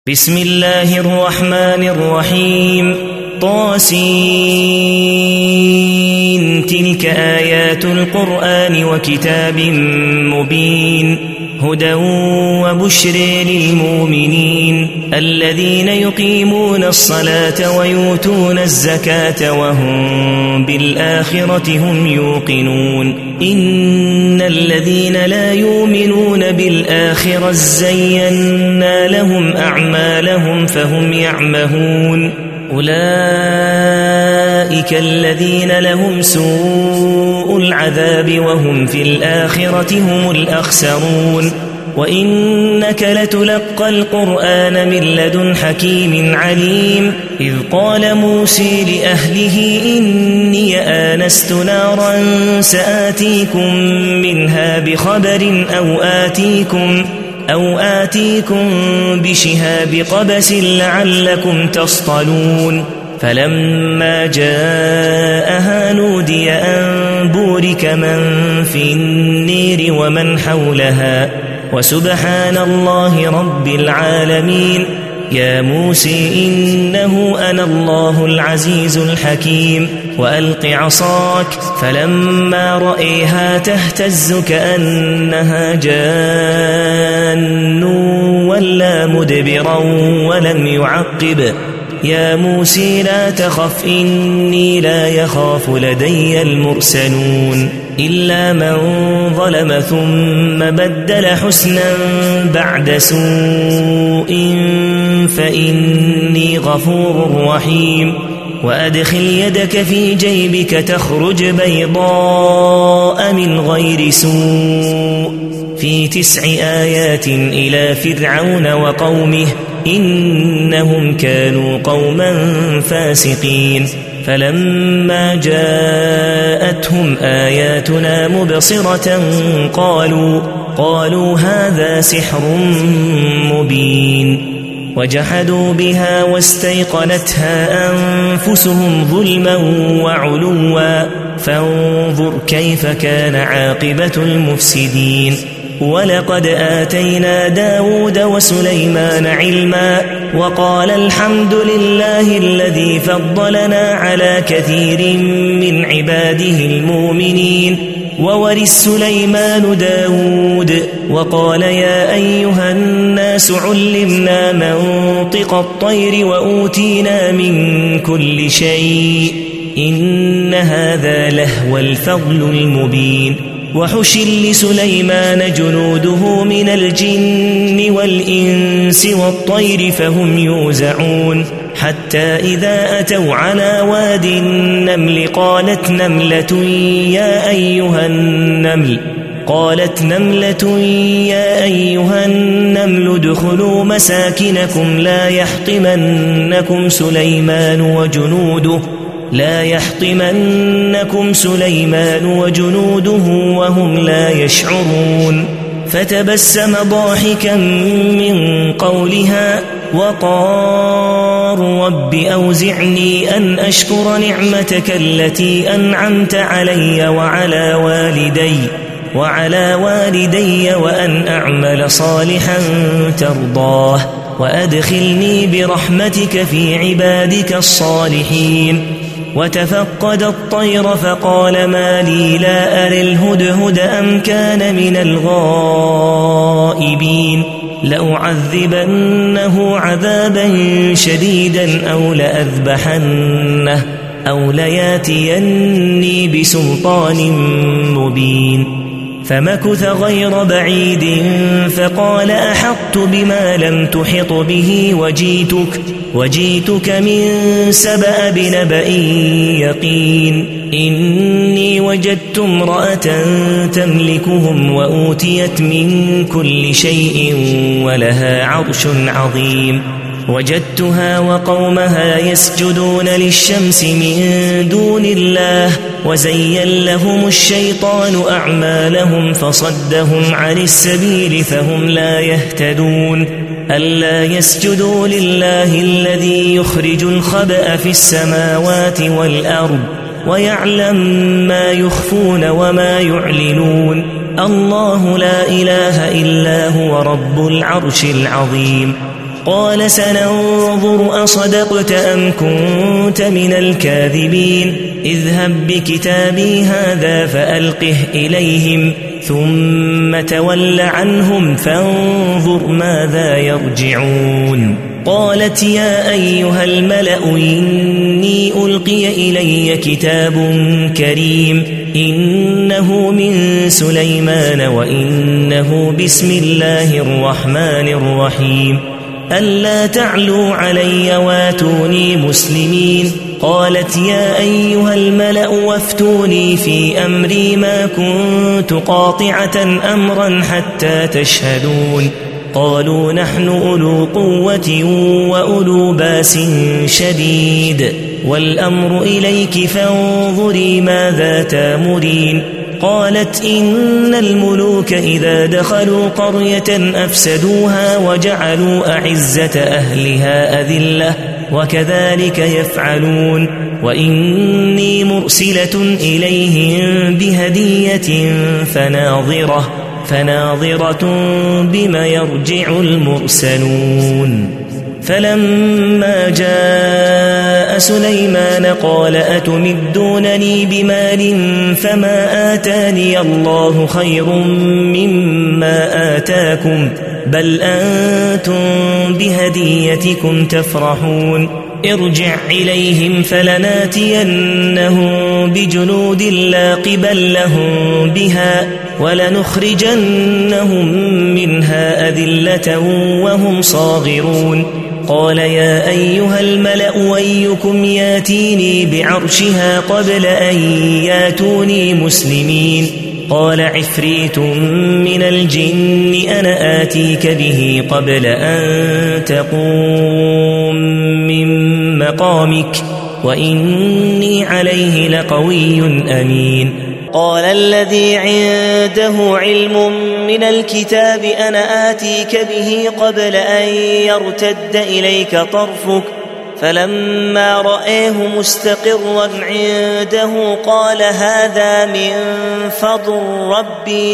بسم الله الرحمن الرحيم طاسين تلك آيات القرآن وكتاب مبين هدى وبشر للمؤمنين الذين يقيمون الصلاة ويؤتون الزكاة وهم بالآخرة هم يوقنون إن الذين لا يؤمنون بالآخرة زينا لهم أعمالهم فهم يعمهون أولئك الذين لهم سوء العذاب وهم في الآخرة هم الأخسرون وإنك لتلقى القرآن من لدن حكيم عليم إذ قال موسى لأهله إني آنست نارا سآتيكم منها بخبر أو آتيكم بشهاب قبس لعلكم تصطلون فلما جاءها نودي أن بورك من في النير ومن حولها وسبحان الله رب العالمين يا موسى إنه أنا الله العزيز الحكيم وألق عصاك فلما رأيها تهتز كأنها جان ولا مدبرا ولم يعقب يا موسى لا تخف إني لا يخاف لدي المرسلون إلا من ظلم ثم بدل حسنا بعد سوء فإني غفور رحيم وأدخل يدك في جيبك تخرج بيضاء من غير سوء في 9 آيات إلى فرعون وقومه إنهم كانوا قوما فاسقين فلما جاءتهم آياتنا مبصرة قالوا هذا سحر مبين وجحدوا بها واستيقنتها أنفسهم ظلما وعلوا فانظر كيف كان عاقبة المفسدين ولقد آتينا داود وسليمان علما وقال الحمد لله الذي فضلنا على كثير من عباده المؤمنين وورث سليمان داود وقال يا أيها الناس علمنا منطق الطير وأوتينا من كل شيء إن هذا لهو الفضل المبين وحشر لسليمان جنوده من الجن والإنس والطير فهم يوزعون حتى إذا أتوا على واد النمل قالت نملة يا أيها النمل ادخلوا مساكنكم لا يحطمنكم سليمان وجنوده وهم لا يشعرون فتبسم ضاحكا من قولها وقال رب أوزعني أن أشكر نعمتك التي أنعمت علي وعلى والدي وأن أعمل صالحا ترضاه وأدخلني برحمتك في عبادك الصالحين وتفقد الطير فقال ما لي لا أرى الهدهد أم كان من الغائبين لأعذبنه عذابا شديدا أو لأذبحنه أو لياتيني بسلطان مبين فمكث غير بعيد فقال أحطت بما لم تحط به وجيتك من سبأ بنبأ يقين إني وجدت امرأة تملكهم وأوتيت من كل شيء ولها عرش عظيم وجدتها وقومها يسجدون للشمس من دون الله وزين لهم الشيطان أعمالهم فصدهم عن السبيل فهم لا يهتدون ألا يسجدوا لله الذي يخرج الخبأ في السماوات والأرض ويعلم ما يخفون وما يعلنون الله لا إله إلا هو رب العرش العظيم قال سننظر أصدقت أم كنت من الكاذبين اذهب بكتابي هذا فألقه إليهم ثم تول عنهم فانظر ماذا يرجعون قالت يا أيها الملأ إني ألقي إلي كتاب كريم إنه من سليمان وإنه بسم الله الرحمن الرحيم ألا تعلوا علي واتوني مسلمين قالت يا أيها الملأ وافتوني في أمري ما كنت قاطعة أمرا حتى تشهدون قالوا نحن أولو قوة وأولو باس شديد والأمر إليك فانظري ماذا تامرين قالت إن الملوك إذا دخلوا قرية أفسدوها وجعلوا أعزة أهلها أذلة وكذلك يفعلون وإني مرسلة إليهم بهدية فناظرة بما يرجع المرسلون فلما جاء سليمان قال أتمدونني بمال فما آتاني الله خير مما آتاكم بل أنتم بهديتكم تفرحون ارجع إليهم فلناتينهم بجنود لا قبل لهم بها ولنخرجنهم منها أذلة وهم صاغرون قال يا أيها الملأ أيكم ياتيني بعرشها قبل أن ياتوني مسلمين قال عفريت من الجن أنا آتيك به قبل أن تقوم من مقامك وإني عليه لقوي أمين قال الذي عنده علم من الكتاب أنا آتيك به قبل أن يرتد إليك طرفك فلما رأيه مستقرا عنده قال هذا من فضل ربي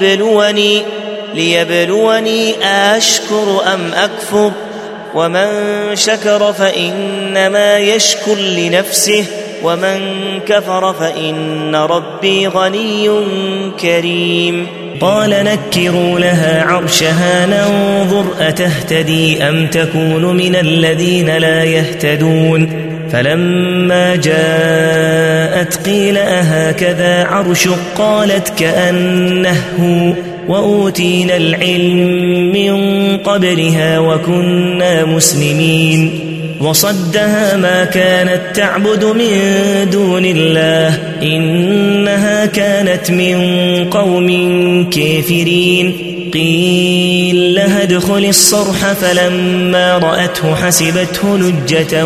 ليبلوني أشكر أم أكفر ومن شكر فإنما يشكر لنفسه ومن كفر فإن ربي غني كريم قال نكروا لها عرشها ننظر أتهتدي أم تكون من الذين لا يهتدون فلما جاءت قيل أهكذا عرشك قالت كأنه هو وأوتينا العلم من قبلها وكنا مسلمين وصدها ما كانت تعبد من دون الله إنها كانت من قوم كافرين قيل لها ادخل الصرح فلما رأته حسبته لجة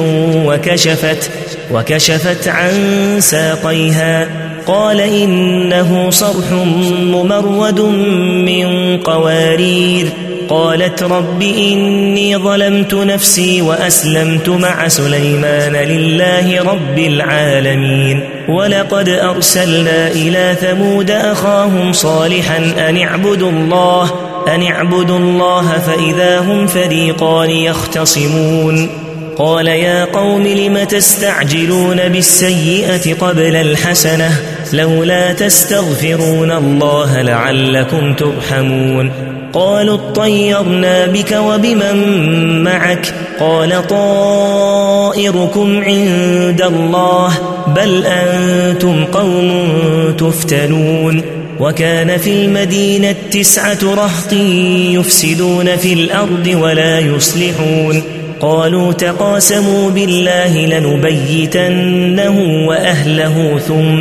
وكشفت عن ساقيها قال إنه صرح ممرد من قوارير قالت رب إني ظلمت نفسي وأسلمت مع سليمان لله رب العالمين ولقد أرسلنا إلى ثمود أخاهم صالحا أن اعبدوا الله فإذا هم فريقان يختصمون قال يا قوم لم تستعجلون بالسيئة قبل الحسنة لولا تستغفرون الله لعلكم ترحمون قالوا اطيرنا بك وبمن معك قال طائركم عند الله بل أنتم قوم تفتنون وكان في المدينة 9 رهط يفسدون في الأرض ولا يصلحون قالوا تقاسموا بالله لنبيتنه وأهله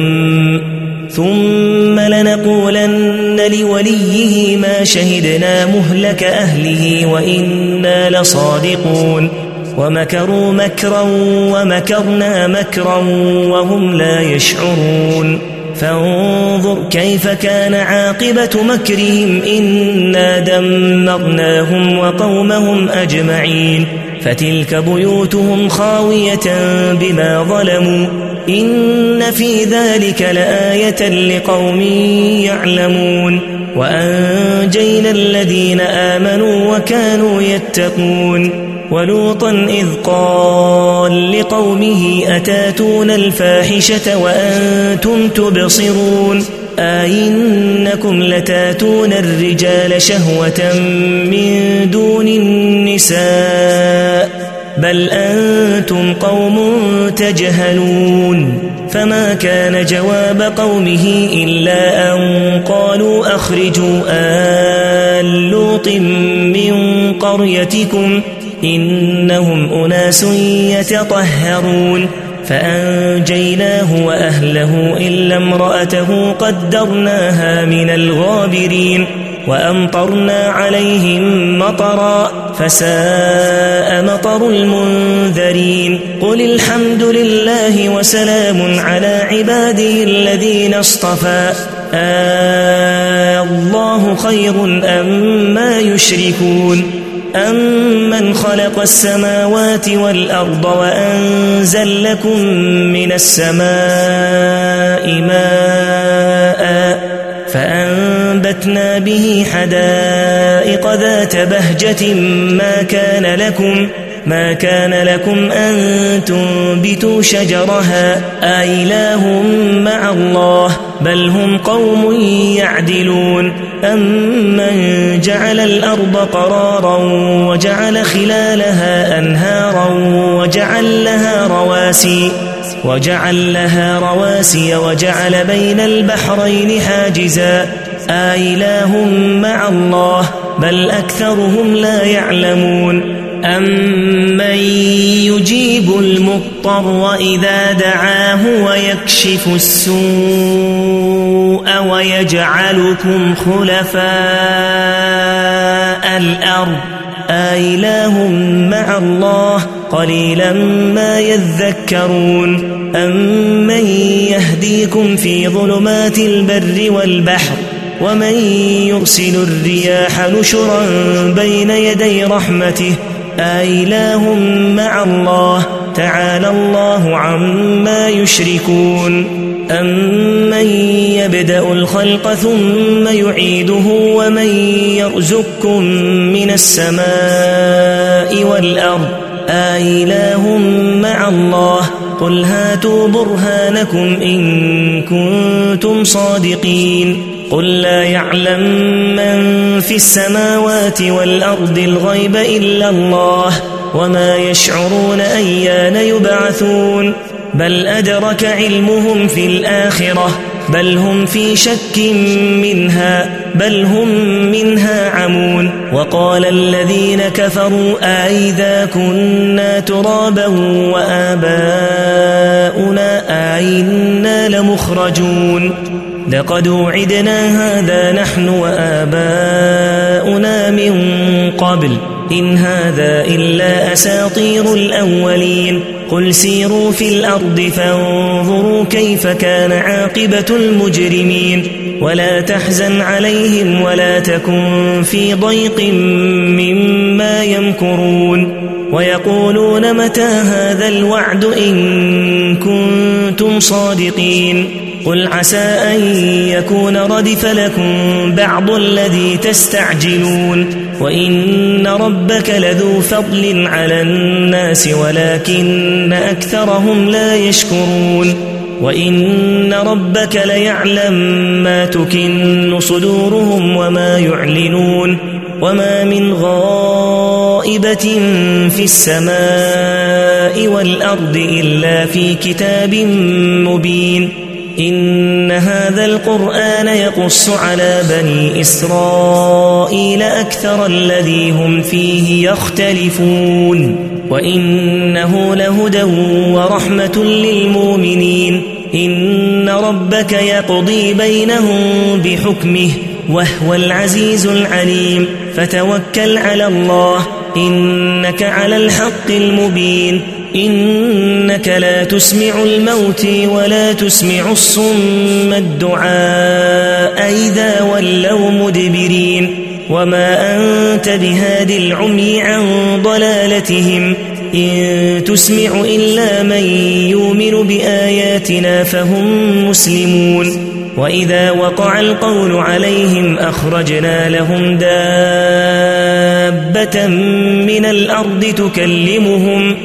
ثم لنقولن لوليه ما شهدنا مهلك أهله وإنا لصادقون ومكروا مكرا ومكرنا مكرا وهم لا يشعرون فانظر كيف كان عاقبة مكرهم إنا دمرناهم وقومهم أجمعين فتلك بيوتهم خاوية بما ظلموا إن في ذلك لآية لقوم يعلمون وأنجينا الذين آمنوا وكانوا يتقون ولوطا إذ قال لقومه أتاتون الفاحشة وأنتم تبصرون أئنكم لتاتون الرجال شهوة من دون النساء بل أنتم قوم تجهلون فما كان جواب قومه إلا أن قالوا أخرجوا آل لوط من قريتكم إنهم أناس يتطهرون فأنجيناه وأهله إلا امرأته قدرناها من الغابرين وأمطرنا عليهم مطرا فساء مطر المنذرين قل الحمد لله وسلام على عباده الذين اصطفى الله خير أما يشركون أمن خلق السماوات والأرض وأنزل لكم من السماء ماء فأنبتنا به حدائق ذات بهجة ما كان لكم أن تنبتوا شجرها أإله مع الله بل هم قوم يعدلون أمن جعل الأرض قرارا وجعل خلالها أنهارا وجعل لها رواسي وجعل بين البحرين حاجزا أإله مع الله بل أكثرهم لا يعلمون أمن يجيب المضطر إذا دعاه ويكشف السوء ويجعلكم خلفاء الأرض أإله مع الله قليلا ما يذكرون أمن يهديكم في ظلمات البر والبحر ومن يرسل الرياح نشرا بين يدي رحمته أإله مع الله تعالى الله عما يشركون أمن يبدأ الخلق ثم يعيده ومن يرزقكم من السماء والأرض أإله مع الله قل هاتوا برهانكم إن كنتم صادقين قل لا يعلم من في السماوات والأرض الغيب إلا الله وما يشعرون أيان يبعثون بل أدرك علمهم في الآخرة بل هم في شك منها بل هم منها عمون وقال الذين كفروا أئذا كنا ترابا وآباؤنا أئنا لمخرجون لقد وعدنا هذا نحن وآباؤنا من قبل إن هذا إلا أساطير الأولين قل سيروا في الأرض فانظروا كيف كان عاقبة المجرمين ولا تحزن عليهم ولا تكن في ضيق مما يمكرون ويقولون متى هذا الوعد إن كنتم صادقين قل عسى أن يكون ردف لكم بعض الذي تستعجلون وإن ربك لذو فضل على الناس ولكن أكثرهم لا يشكرون وإن ربك ليعلم ما تكن صدورهم وما يعلنون وما من غائبة في السماء والأرض إلا في كتاب مبين إن هذا القرآن يقص على بني إسرائيل أكثر الذي هم فيه يختلفون وإنه لهدى ورحمة للمؤمنين إن ربك يقضي بينهم بحكمه وهو العزيز العليم فتوكل على الله إنك على الحق المبين إنك لا تسمع الموت ولا تسمع الصم الدعاء إذا ولوا مدبرين وما أنت بهاد العمي عن ضلالتهم إن تسمع إلا من يؤمن بآياتنا فهم مسلمون وإذا وقع القول عليهم أخرجنا لهم دابة من الأرض تكلمهم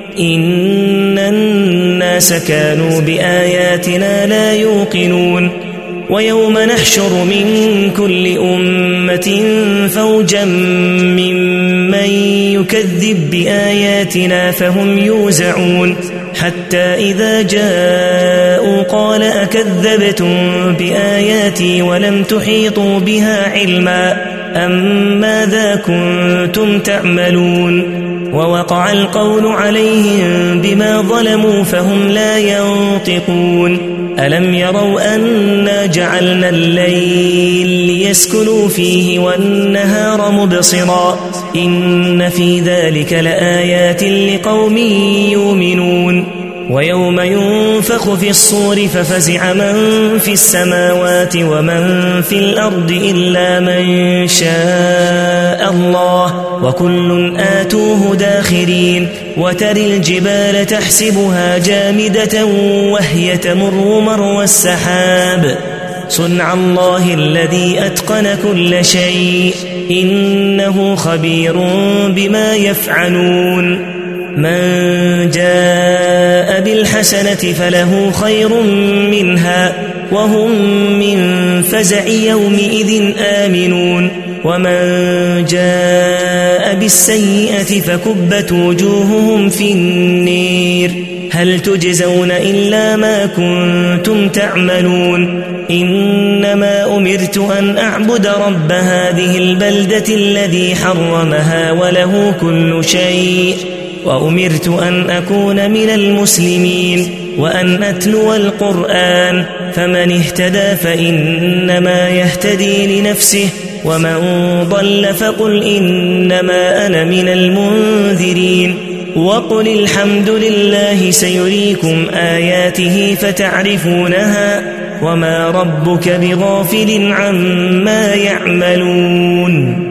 إن الناس كانوا بآياتنا لا يوقنون ويوم نحشر من كل أمة فوجا ممن يكذب بآياتنا فهم يوزعون حتى إذا جاءوا قال أكذبتم بآياتي ولم تحيطوا بها علما أم ماذا كنتم تعملون ووقع القول عليهم بما ظلموا فهم لا ينطقون ألم يروا أنا جعلنا الليل ليسكنوا فيه والنهار مبصرا إن في ذلك لآيات لقوم يؤمنون ويوم ينفخ في الصور ففزع من في السماوات ومن في الأرض إلا من شاء الله وكل آتوه داخرين وترى الجبال تحسبها جامدة وهي تمر مر السحاب صنع الله الذي أتقن كل شيء إنه خبير بما يفعلون من جاء بالحسنة فله خير منها وهم من فزع يومئذ آمنون ومن جاء بالسيئة فكبت وجوههم في النير هل تجزون إلا ما كنتم تعملون إنما أمرت أن أعبد رب هذه البلدة الذي حرمها وله كل شيء وأمرت أن أكون من المسلمين وأن أتلو القرآن فمن اهتدى فإنما يهتدي لنفسه ومن ضل فقل إنما أنا من المنذرين وقل الحمد لله سيريكم آياته فتعرفونها وما ربك بغافل عما يعملون